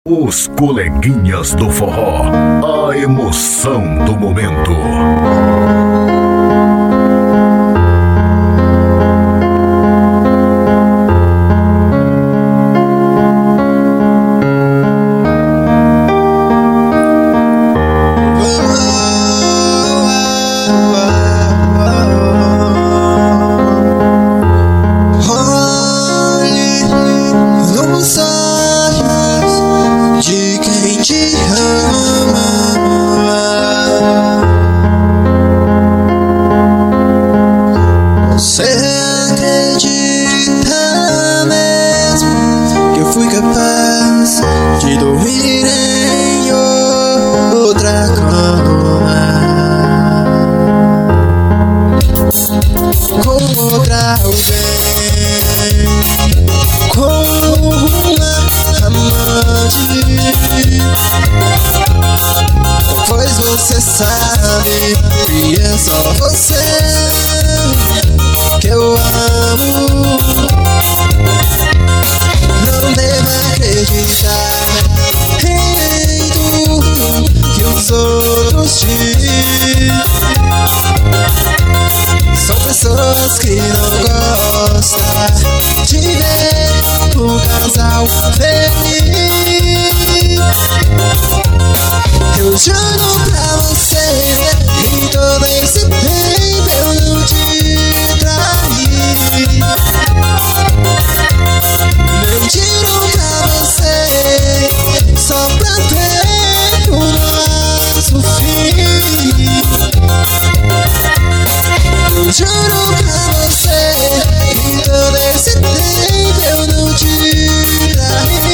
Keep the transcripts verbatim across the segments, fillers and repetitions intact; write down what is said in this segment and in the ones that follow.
Os coleguinhas do forró, a emoção do momento. De quem te ama, você acredita mesmo que eu fui capaz de dormir em outra cama com outra alguém, com uma amante? Pois você sabe que é só você que eu amo. Não devo acreditar em tudo que os outros dizem. São pessoas que não gostam de ver um casal feliz. Eu juro pra você, em todo esse tempo eu não te traí. Mentiram pra você, só pra ter o nosso fim. Eu juro pra você, em todo esse tempo eu não te traí.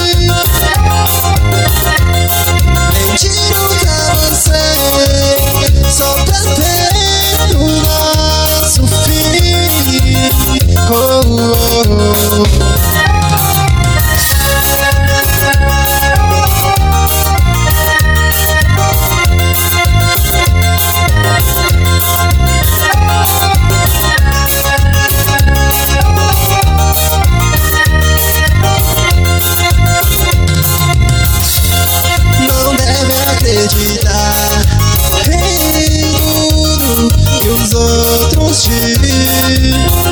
Mentiram pra você, só pra ter o nosso fim. Oh, oh, oh. Acreditar em tudo que os outros dizem.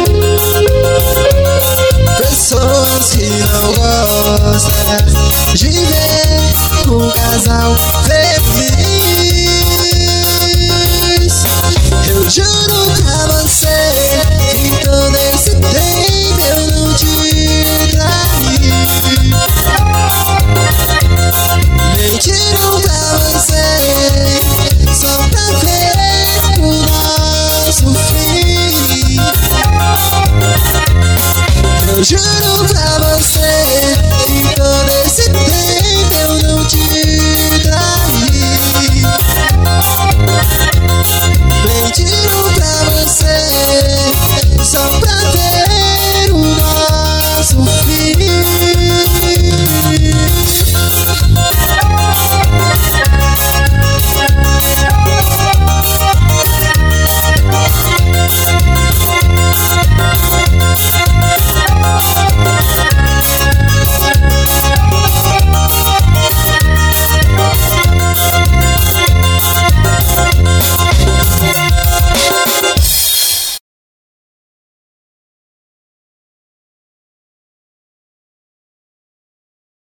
Pessoas que não gostam de ver um casal feliz.